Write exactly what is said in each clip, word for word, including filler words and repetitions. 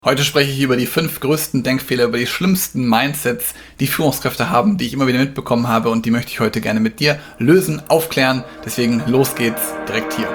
Heute spreche ich über die fünf größten Denkfehler, über die schlimmsten Mindsets, die Führungskräfte haben, die ich immer wieder mitbekommen habe, und die möchte ich heute gerne mit dir lösen, aufklären. Deswegen los geht's direkt hier.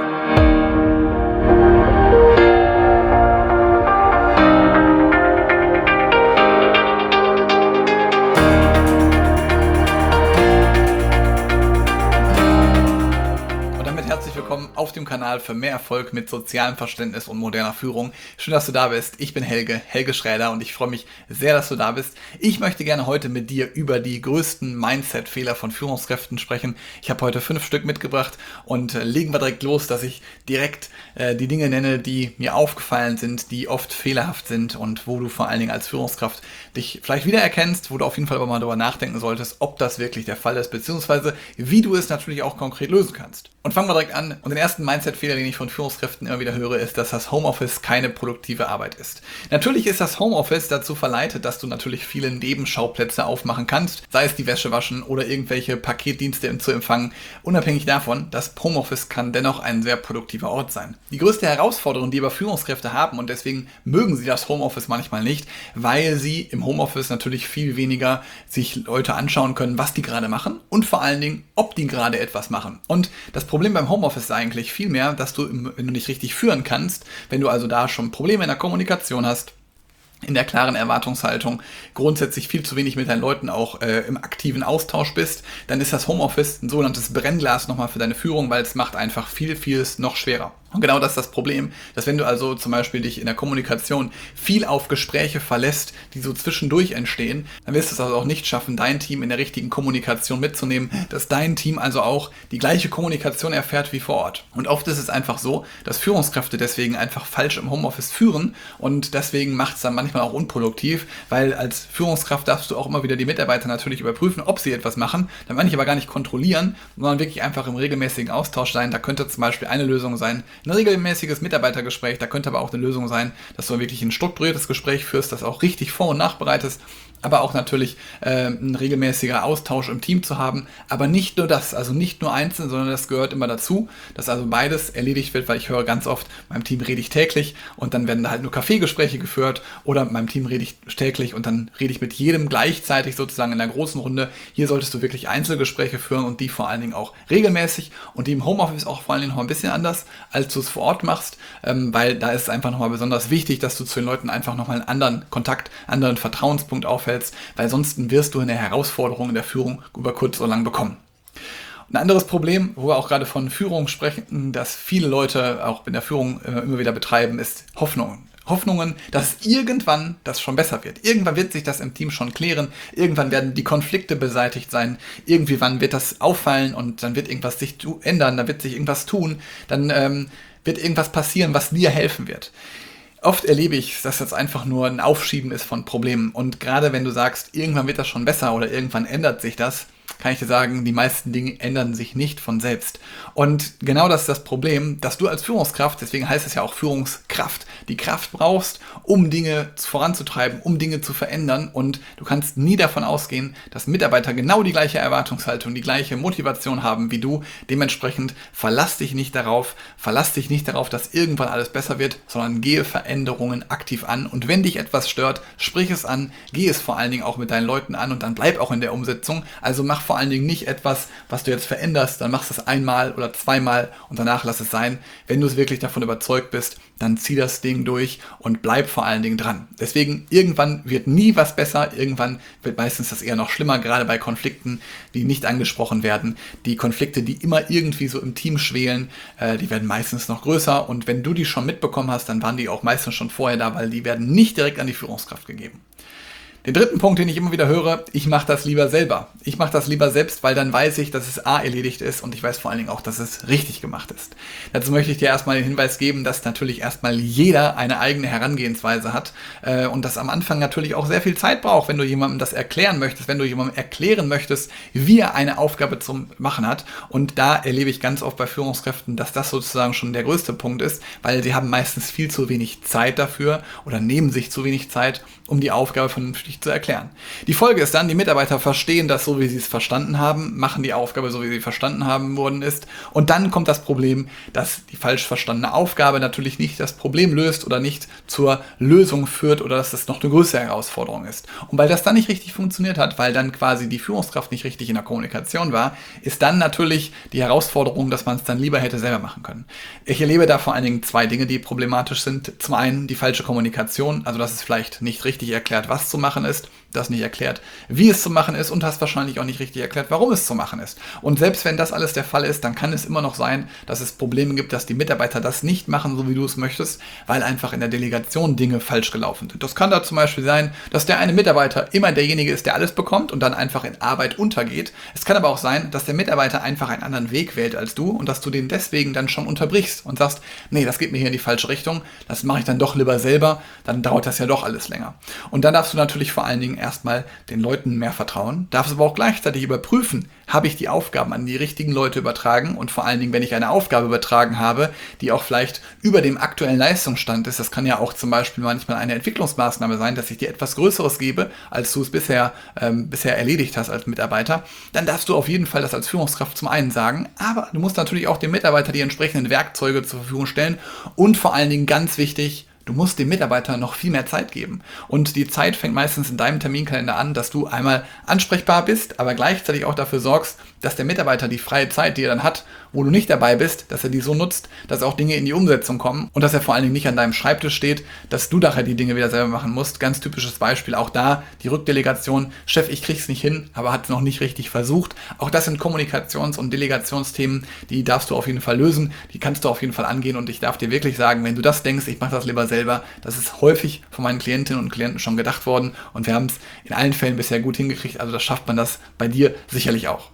Willkommen auf dem Kanal für mehr Erfolg mit sozialem Verständnis und moderner Führung. Schön, dass du da bist. Ich bin Helge, Helge Schräder, und ich freue mich sehr, dass du da bist. Ich möchte gerne heute mit dir über die größten Mindset-Fehler von Führungskräften sprechen. Ich habe heute fünf Stück mitgebracht und äh, legen wir direkt los, dass ich direkt äh, die Dinge nenne, die mir aufgefallen sind, die oft fehlerhaft sind und wo du vor allen Dingen als Führungskraft dich vielleicht wiedererkennst, wo du auf jeden Fall aber mal darüber nachdenken solltest, ob das wirklich der Fall ist, beziehungsweise wie du es natürlich auch konkret lösen kannst. Und fangen wir direkt an. Und den ersten Mindset-Fehler, den ich von Führungskräften immer wieder höre, ist, dass das Homeoffice keine produktive Arbeit ist. Natürlich ist das Homeoffice dazu verleitet, dass du natürlich viele Nebenschauplätze aufmachen kannst, sei es die Wäsche waschen oder irgendwelche Paketdienste zu empfangen. Unabhängig davon, das Homeoffice kann dennoch ein sehr produktiver Ort sein. Die größte Herausforderung, die aber Führungskräfte haben, und deswegen mögen sie das Homeoffice manchmal nicht, weil sie im Homeoffice natürlich viel weniger sich Leute anschauen können, was die gerade machen und vor allen Dingen, ob die gerade etwas machen. Und das Problem beim Homeoffice ist eigentlich vielmehr, dass du, wenn du nicht richtig führen kannst, wenn du also da schon Probleme in der Kommunikation hast, in der klaren Erwartungshaltung, grundsätzlich viel zu wenig mit deinen Leuten auch äh, im aktiven Austausch bist, dann ist das Homeoffice ein sogenanntes Brennglas nochmal für deine Führung, weil es macht einfach viel, vieles noch schwerer. Und genau das ist das Problem, dass wenn du also zum Beispiel dich in der Kommunikation viel auf Gespräche verlässt, die so zwischendurch entstehen, dann wirst du es also auch nicht schaffen, dein Team in der richtigen Kommunikation mitzunehmen, dass dein Team also auch die gleiche Kommunikation erfährt wie vor Ort. Und oft ist es einfach so, dass Führungskräfte deswegen einfach falsch im Homeoffice führen, und deswegen macht es dann manchmal auch unproduktiv, weil als Führungskraft darfst du auch immer wieder die Mitarbeiter natürlich überprüfen, ob sie etwas machen, dann manche aber gar nicht kontrollieren, sondern wirklich einfach im regelmäßigen Austausch sein. Da könnte zum Beispiel eine Lösung sein, ein regelmäßiges Mitarbeitergespräch, da könnte aber auch eine Lösung sein, dass du wirklich ein strukturiertes Gespräch führst, das auch richtig vor- und nachbereitest, aber auch natürlich äh, ein regelmäßiger Austausch im Team zu haben, aber nicht nur das, also nicht nur einzeln, sondern das gehört immer dazu, dass also beides erledigt wird, weil ich höre ganz oft, meinem Team rede ich täglich und dann werden da halt nur Kaffeegespräche geführt, oder mit meinem Team rede ich täglich und dann rede ich mit jedem gleichzeitig sozusagen in der großen Runde. Hier solltest du wirklich Einzelgespräche führen und die vor allen Dingen auch regelmäßig und die im Homeoffice auch vor allen Dingen noch ein bisschen anders, als du es vor Ort machst, ähm, weil da ist es einfach nochmal besonders wichtig, dass du zu den Leuten einfach nochmal einen anderen Kontakt, anderen Vertrauenspunkt aufhältst, weil sonst wirst du eine Herausforderung in der Führung über kurz oder lang bekommen. Ein anderes Problem, wo wir auch gerade von Führung sprechen, dass viele Leute auch in der Führung immer wieder betreiben, ist Hoffnungen. Hoffnungen, dass irgendwann das schon besser wird. Irgendwann wird sich das im Team schon klären. Irgendwann werden die Konflikte beseitigt sein. Irgendwann wird das auffallen und dann wird irgendwas sich ändern. Dann wird sich irgendwas tun. Dann ähm, wird irgendwas passieren, was dir helfen wird. Oft erlebe ich, dass das einfach nur ein Aufschieben ist von Problemen. Und gerade wenn du sagst, irgendwann wird das schon besser oder irgendwann ändert sich das, kann ich dir sagen, die meisten Dinge ändern sich nicht von selbst. Und genau das ist das Problem, dass du als Führungskraft, deswegen heißt es ja auch Führungskraft, die Kraft brauchst, um Dinge voranzutreiben, um Dinge zu verändern. Und du kannst nie davon ausgehen, dass Mitarbeiter genau die gleiche Erwartungshaltung, die gleiche Motivation haben wie du. Dementsprechend verlass dich nicht darauf, verlass dich nicht darauf, dass irgendwann alles besser wird, sondern gehe Veränderungen aktiv an. Und wenn dich etwas stört, sprich es an, geh es vor allen Dingen auch mit deinen Leuten an und dann bleib auch in der Umsetzung. Also mach vor allen Dingen nicht etwas, was du jetzt veränderst, dann machst du es einmal oder zweimal und danach lass es sein. Wenn du es wirklich davon überzeugt bist, dann zieh das Ding durch und bleib vor allen Dingen dran. Deswegen, irgendwann wird nie was besser, irgendwann wird meistens das eher noch schlimmer, gerade bei Konflikten, die nicht angesprochen werden. Die Konflikte, die immer irgendwie so im Team schwelen, äh, die werden meistens noch größer, und wenn du die schon mitbekommen hast, dann waren die auch meistens schon vorher da, weil die werden nicht direkt an die Führungskraft gegeben. Den dritten Punkt, den ich immer wieder höre, ich mache das lieber selber. Ich mache das lieber selbst, weil dann weiß ich, dass es A erledigt ist, und ich weiß vor allen Dingen auch, dass es richtig gemacht ist. Dazu möchte ich dir erstmal den Hinweis geben, dass natürlich erstmal jeder eine eigene Herangehensweise hat äh, und das am Anfang natürlich auch sehr viel Zeit braucht, wenn du jemandem das erklären möchtest, wenn du jemandem erklären möchtest, wie er eine Aufgabe zum Machen hat. Und da erlebe ich ganz oft bei Führungskräften, dass das sozusagen schon der größte Punkt ist, weil sie haben meistens viel zu wenig Zeit dafür oder nehmen sich zu wenig Zeit, um die Aufgabe vernünftig richtig zu erklären. Die Folge ist dann, die Mitarbeiter verstehen das so, wie sie es verstanden haben, machen die Aufgabe so, wie sie verstanden haben worden ist. Und dann kommt das Problem, dass die falsch verstandene Aufgabe natürlich nicht das Problem löst oder nicht zur Lösung führt oder dass das noch eine größere Herausforderung ist. Und weil das dann nicht richtig funktioniert hat, weil dann quasi die Führungskraft nicht richtig in der Kommunikation war, ist dann natürlich die Herausforderung, dass man es dann lieber hätte selber machen können. Ich erlebe da vor allen Dingen zwei Dinge, die problematisch sind. Zum einen die falsche Kommunikation, also dass es vielleicht nicht richtig erklärt, was zu machen ist, das nicht erklärt, wie es zu machen ist und hast wahrscheinlich auch nicht richtig erklärt, warum es zu machen ist. Und selbst wenn das alles der Fall ist, dann kann es immer noch sein, dass es Probleme gibt, dass die Mitarbeiter das nicht machen, so wie du es möchtest, weil einfach in der Delegation Dinge falsch gelaufen sind. Das kann da zum Beispiel sein, dass der eine Mitarbeiter immer derjenige ist, der alles bekommt und dann einfach in Arbeit untergeht. Es kann aber auch sein, dass der Mitarbeiter einfach einen anderen Weg wählt als du und dass du den deswegen dann schon unterbrichst und sagst, nee, das geht mir hier in die falsche Richtung, das mache ich dann doch lieber selber, dann dauert das ja doch alles länger. Und dann darfst du natürlich vor allen Dingen erstmal den Leuten mehr vertrauen, darfst aber auch gleichzeitig überprüfen, habe ich die Aufgaben an die richtigen Leute übertragen und vor allen Dingen, wenn ich eine Aufgabe übertragen habe, die auch vielleicht über dem aktuellen Leistungsstand ist, das kann ja auch zum Beispiel manchmal eine Entwicklungsmaßnahme sein, dass ich dir etwas Größeres gebe, als du es bisher, ähm, bisher erledigt hast als Mitarbeiter, dann darfst du auf jeden Fall das als Führungskraft zum einen sagen, aber du musst natürlich auch dem Mitarbeiter die entsprechenden Werkzeuge zur Verfügung stellen und vor allen Dingen ganz wichtig, du musst dem Mitarbeiter noch viel mehr Zeit geben. Und die Zeit fängt meistens in deinem Terminkalender an, dass du einmal ansprechbar bist, aber gleichzeitig auch dafür sorgst, dass der Mitarbeiter die freie Zeit, die er dann hat, wo du nicht dabei bist, dass er die so nutzt, dass auch Dinge in die Umsetzung kommen und dass er vor allen Dingen nicht an deinem Schreibtisch steht, dass du nachher die Dinge wieder selber machen musst. Ganz typisches Beispiel auch da, die Rückdelegation. Chef, ich krieg's nicht hin, aber hat es noch nicht richtig versucht. Auch das sind Kommunikations- und Delegationsthemen, die darfst du auf jeden Fall lösen, die kannst du auf jeden Fall angehen und ich darf dir wirklich sagen, wenn du das denkst, ich mache das lieber selber, das ist häufig von meinen Klientinnen und Klienten schon gedacht worden und wir haben es in allen Fällen bisher gut hingekriegt, also das schafft man das bei dir sicherlich auch.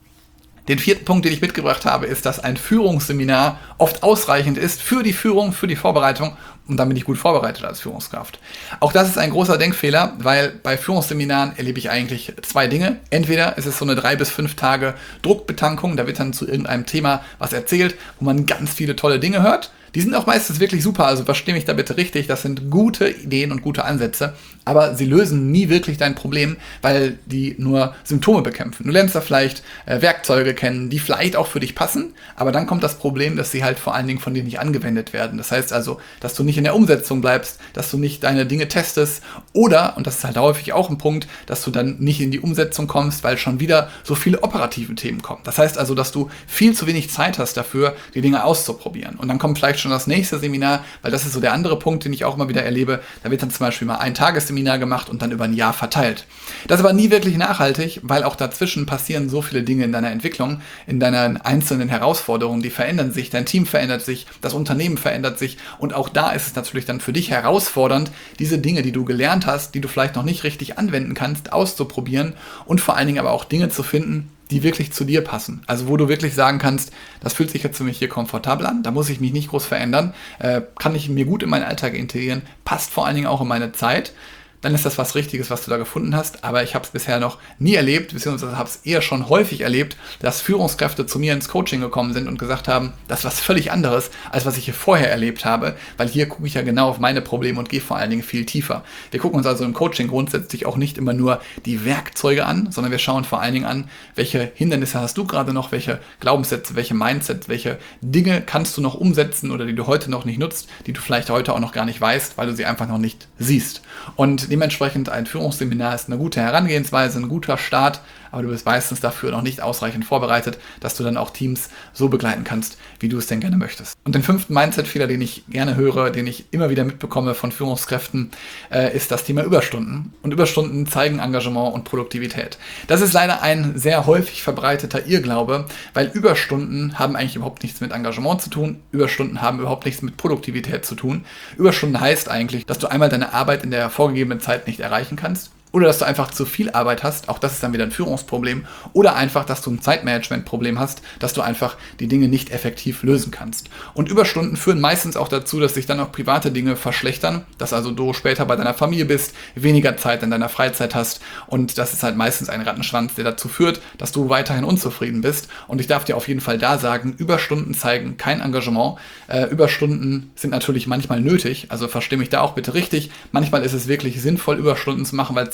Den vierten Punkt, den ich mitgebracht habe, ist, dass ein Führungsseminar oft ausreichend ist für die Führung, für die Vorbereitung und dann bin ich gut vorbereitet als Führungskraft. Auch das ist ein großer Denkfehler, weil bei Führungsseminaren erlebe ich eigentlich zwei Dinge. Entweder ist es so eine drei bis fünf Tage Druckbetankung, da wird dann zu irgendeinem Thema was erzählt, wo man ganz viele tolle Dinge hört. Die sind auch meistens wirklich super, also verstehe mich da bitte richtig, das sind gute Ideen und gute Ansätze, aber sie lösen nie wirklich dein Problem, weil die nur Symptome bekämpfen. Du lernst da vielleicht äh, Werkzeuge kennen, die vielleicht auch für dich passen, aber dann kommt das Problem, dass sie halt vor allen Dingen von dir nicht angewendet werden. Das heißt also, dass du nicht in der Umsetzung bleibst, dass du nicht deine Dinge testest oder, und das ist halt häufig auch ein Punkt, dass du dann nicht in die Umsetzung kommst, weil schon wieder so viele operative Themen kommen. Das heißt also, dass du viel zu wenig Zeit hast dafür, die Dinge auszuprobieren. Und dann kommt vielleicht schon das nächste Seminar, weil das ist so der andere Punkt, den ich auch immer wieder erlebe. Da wird dann zum Beispiel mal ein Tagesseminar gemacht und dann über ein Jahr verteilt. Das ist aber nie wirklich nachhaltig, weil auch dazwischen passieren so viele Dinge in deiner Entwicklung, in deinen einzelnen Herausforderungen, die verändern sich, dein Team verändert sich, das Unternehmen verändert sich und auch da ist es natürlich dann für dich herausfordernd, diese Dinge, die du gelernt hast, die du vielleicht noch nicht richtig anwenden kannst, auszuprobieren und vor allen Dingen aber auch Dinge zu finden, die wirklich zu dir passen. Also wo du wirklich sagen kannst, das fühlt sich jetzt für mich hier komfortabel an, da muss ich mich nicht groß verändern, äh, kann ich mir gut in meinen Alltag integrieren, passt vor allen Dingen auch in meine Zeit. Dann ist das was Richtiges, was du da gefunden hast. Aber ich habe es bisher noch nie erlebt, beziehungsweise habe es eher schon häufig erlebt, dass Führungskräfte zu mir ins Coaching gekommen sind und gesagt haben, das ist was völlig anderes, als was ich hier vorher erlebt habe, weil hier gucke ich ja genau auf meine Probleme und gehe vor allen Dingen viel tiefer. Wir gucken uns also im Coaching grundsätzlich auch nicht immer nur die Werkzeuge an, sondern wir schauen vor allen Dingen an, welche Hindernisse hast du gerade noch, welche Glaubenssätze, welche Mindsets, welche Dinge kannst du noch umsetzen oder die du heute noch nicht nutzt, die du vielleicht heute auch noch gar nicht weißt, weil du sie einfach noch nicht siehst. Und dementsprechend ein Führungsseminar ist eine gute Herangehensweise, ein guter Start, aber du bist meistens dafür noch nicht ausreichend vorbereitet, dass du dann auch Teams so begleiten kannst, wie du es denn gerne möchtest. Und den fünften Mindset-Fehler, den ich gerne höre, den ich immer wieder mitbekomme von Führungskräften, äh, ist das Thema Überstunden. Und Überstunden zeigen Engagement und Produktivität. Das ist leider ein sehr häufig verbreiteter Irrglaube, weil Überstunden haben eigentlich überhaupt nichts mit Engagement zu tun. Überstunden haben überhaupt nichts mit Produktivität zu tun. Überstunden heißt eigentlich, dass du einmal deine Arbeit in der vorgegebenen Zeit nicht erreichen kannst. Oder dass du einfach zu viel Arbeit hast, auch das ist dann wieder ein Führungsproblem. Oder einfach, dass du ein Zeitmanagement-Problem hast, dass du einfach die Dinge nicht effektiv lösen kannst. Und Überstunden führen meistens auch dazu, dass sich dann auch private Dinge verschlechtern, dass also du später bei deiner Familie bist, weniger Zeit in deiner Freizeit hast und das ist halt meistens ein Rattenschwanz, der dazu führt, dass du weiterhin unzufrieden bist. Und ich darf dir auf jeden Fall da sagen, Überstunden zeigen kein Engagement. Äh, Überstunden sind natürlich manchmal nötig, also verstehe mich da auch bitte richtig. Manchmal ist es wirklich sinnvoll, Überstunden zu machen, weil es sich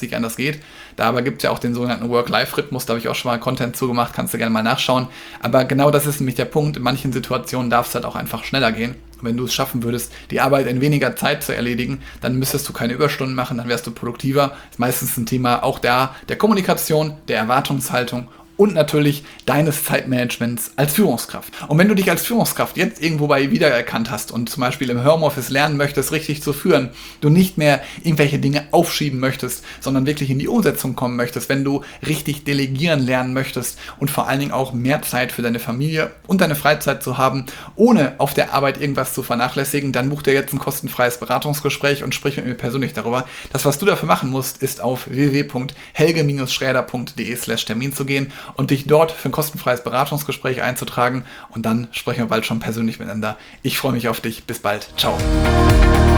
gern das geht. Dabei gibt es ja auch den sogenannten Work-Life-Rhythmus, da habe ich auch schon mal Content zugemacht, kannst du gerne mal nachschauen. Aber genau das ist nämlich der Punkt, in manchen Situationen darf es halt auch einfach schneller gehen. Und wenn du es schaffen würdest, die Arbeit in weniger Zeit zu erledigen, dann müsstest du keine Überstunden machen, dann wärst du produktiver. Das ist meistens ein Thema auch da der Kommunikation, der Erwartungshaltung und natürlich deines Zeitmanagements als Führungskraft. Und wenn du dich als Führungskraft jetzt irgendwo bei wiedererkannt hast und zum Beispiel im Homeoffice lernen möchtest, richtig zu führen, du nicht mehr irgendwelche Dinge aufschieben möchtest, sondern wirklich in die Umsetzung kommen möchtest, wenn du richtig delegieren lernen möchtest und vor allen Dingen auch mehr Zeit für deine Familie und deine Freizeit zu haben, ohne auf der Arbeit irgendwas zu vernachlässigen, dann buch dir jetzt ein kostenfreies Beratungsgespräch und sprich mit mir persönlich darüber. Das, was du dafür machen musst, ist auf w w w punkt helge schräder punkt de slash Termin zu gehen und dich dort für ein kostenfreies Beratungsgespräch einzutragen und dann sprechen wir bald schon persönlich miteinander. Ich freue mich auf dich. Bis bald. Ciao.